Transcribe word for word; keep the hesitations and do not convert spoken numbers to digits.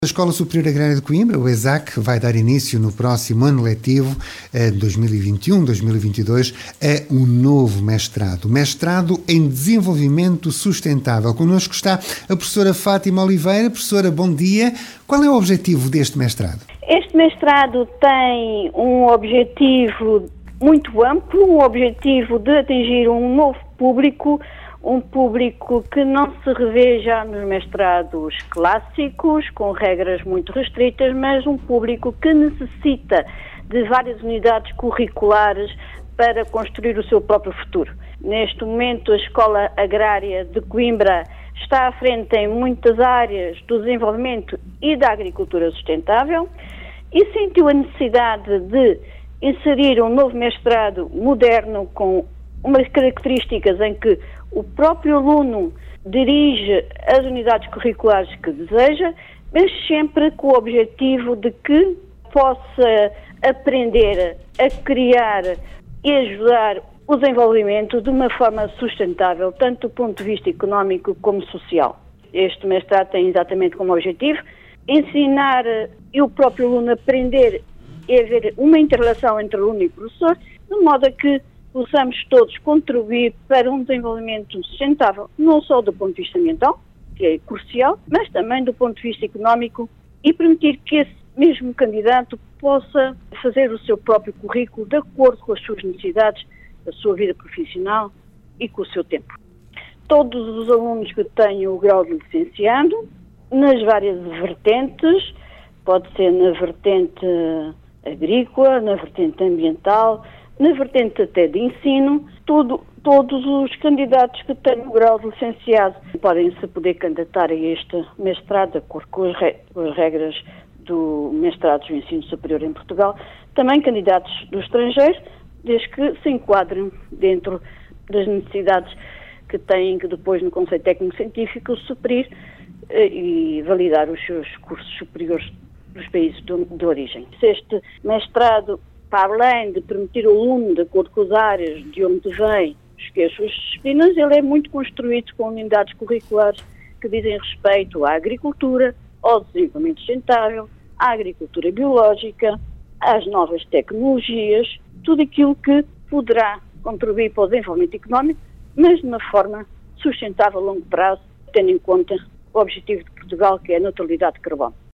A Escola Superior Agrária de Coimbra, o ESAC, vai dar início no próximo ano letivo, dois mil e vinte e um, dois mil e vinte e dois, a um novo mestrado. Mestrado em Desenvolvimento Sustentável. Connosco está a professora Fátima Oliveira. Professora, bom dia. Qual é o objetivo deste mestrado? Este mestrado tem um objetivo muito amplo, um objetivo de atingir um novo público, um público que não se revê já nos mestrados clássicos, com regras muito restritas, mas um público que necessita de várias unidades curriculares para construir o seu próprio futuro. Neste momento, a Escola Agrária de Coimbra está à frente em muitas áreas do desenvolvimento e da agricultura sustentável e sentiu a necessidade de inserir um novo mestrado moderno com umas características em que o próprio aluno dirige as unidades curriculares que deseja, mas sempre com o objetivo de que possa aprender a criar e ajudar o desenvolvimento de uma forma sustentável, tanto do ponto de vista económico como social. Este mestrado tem exatamente como objetivo ensinar e o próprio aluno aprender e haver uma interrelação entre aluno e professor, de modo a que possamos todos contribuir para um desenvolvimento sustentável, não só do ponto de vista ambiental, que é crucial, mas também do ponto de vista económico e permitir que esse mesmo candidato possa fazer o seu próprio currículo de acordo com as suas necessidades, a sua vida profissional e com o seu tempo. Todos os alunos que tenham o grau de licenciado, nas várias vertentes, pode ser na vertente agrícola, na vertente ambiental, na vertente até de ensino, todo, todos os candidatos que têm o grau de licenciado podem-se poder candidatar a este mestrado, de acordo com as, re, com as regras do mestrado do ensino superior em Portugal. Também candidatos do estrangeiro, desde que se enquadrem dentro das necessidades que têm que depois no Conselho Técnico-Científico suprir eh, e validar os seus cursos superiores dos países de, de origem. Se este mestrado, para além de permitir ao aluno, de acordo com as áreas de onde vem, escolher as suas disciplinas, ele é muito construído com unidades curriculares que dizem respeito à agricultura, ao desenvolvimento sustentável, à agricultura biológica, às novas tecnologias, tudo aquilo que poderá contribuir para o desenvolvimento económico, mas de uma forma sustentável a longo prazo, tendo em conta o objetivo de Portugal, que é a neutralidade de carbono.